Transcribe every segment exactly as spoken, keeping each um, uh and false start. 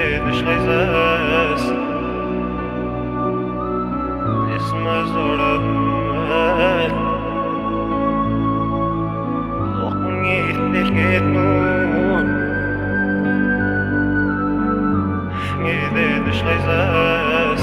مش عايزاس اسمه زورم وقني تلقيتنون مش عايزاس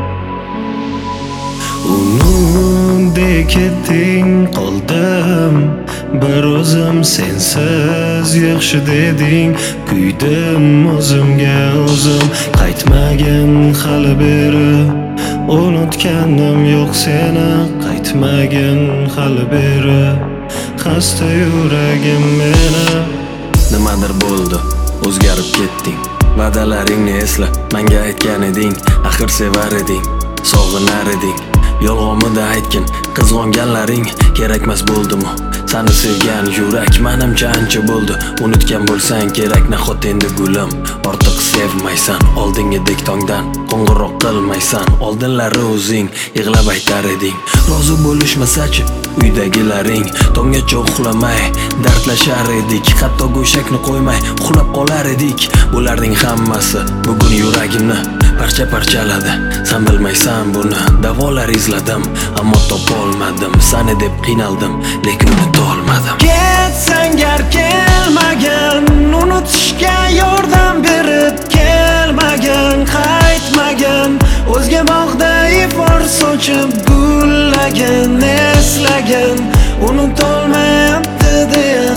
Unudek etding qoldim bir o'zim sensiz yaxshi deding kuydim o'zimga o'zim qaytmagin hali beri unutganim yo'q seni qaytmagin hali beri xasta yuragim meni nimadir bo'ldi o'zgarib ketding va'dalaringni esla menga aytgan eding axir sevar eding sog'inar eding yolg'onmida aytgin qizg'onganlaring kerakmas bo'ldimi seni sevgan yurak menimcha ancha bo'ldi unutgan bo'lsang kerak nahot endi gulim ortiq sevmaysan oldingidek tongdan qo'ng'iroq qilmaysan oldinlari o'zing yig'lab aytar eding rozi bo'lishmasachi uydagilaring tonggacha uxlamay dardlashar edik hatto go'shakni qo'ymay uxlab qolar edik bularning hammasi bugun yuragimni parcha parchaladi sen bilmaysan buni davolar izladim ammo topolmadim seni deb qiynaldim lekin unutolmadim ketsang gar kelmagan unutishga yordam berib kelmagan qaytmagan o'zga bog'da ifor sochib gullagan eslagan unutolmayapti deya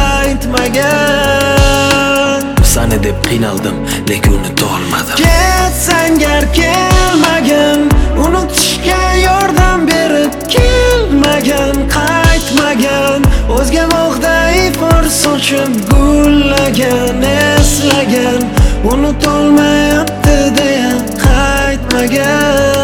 qaytmagan seni deb qiynaldim lekin unutolmadim ketsang gar kelmagan unutishga yordam berib kelmagan qaytmagan o'zga bog'da ifor sochib gullagan eslagan unutolmayapti deya qaytmagan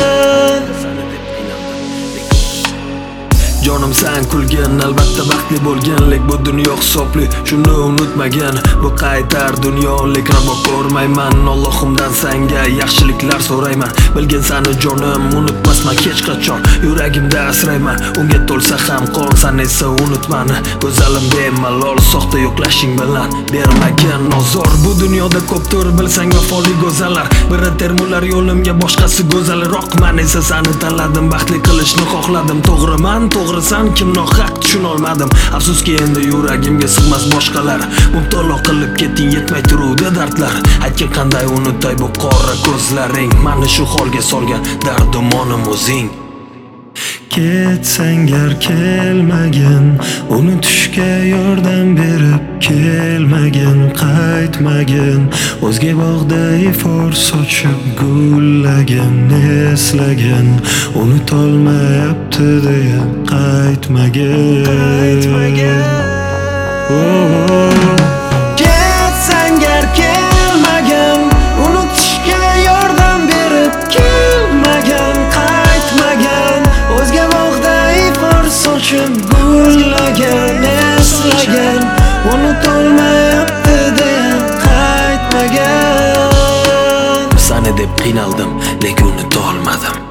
jonim sen kulgin albatta baxtli bo'lgin lek bu dunyo hisobli shuni unutmagan bu qaytar dunyo lek rabo ko'rmayman Allohimdan senga yaxshiliklar so'rayman bilgin seni jonim unutmasman hech qachon yuragimda asrayman unga to'lsa ham qon sen esa unutmani go'zalim bemalol soxta yo'qlashing bilan bermagin ozor bu dunyoda ko'pdir bilsang vafoli go'zallar biri termular yo'limga boshqasi go'zalroq men esa seni tanladim baxtli qilishni xohladim to'g'riman to'g'ri sen kim nohaq tushunolmadim afsuski endi yuragimga sig'mas boshqalar mubtalo qilib ketding yetmay turuvdi dardlar aytgin qanday unutay bu qora ko'zlaring meni shu holga solgan dardumonim o'zing ketsang gar kelmagin unutishga yordam berib kelmagin qaytmagin o'zga bog'da ifor sochib gullagan eslagan unutolmayapti deya qaytmagin qaytmagin ketsang gar kelmagin unutishga yordam berib kelmagan qaytmagan o'zga bog'da ifor sochib gullagan eslagan unutolmayapti deya qaytmagan seni deb qiynaldim lekin unutolmadim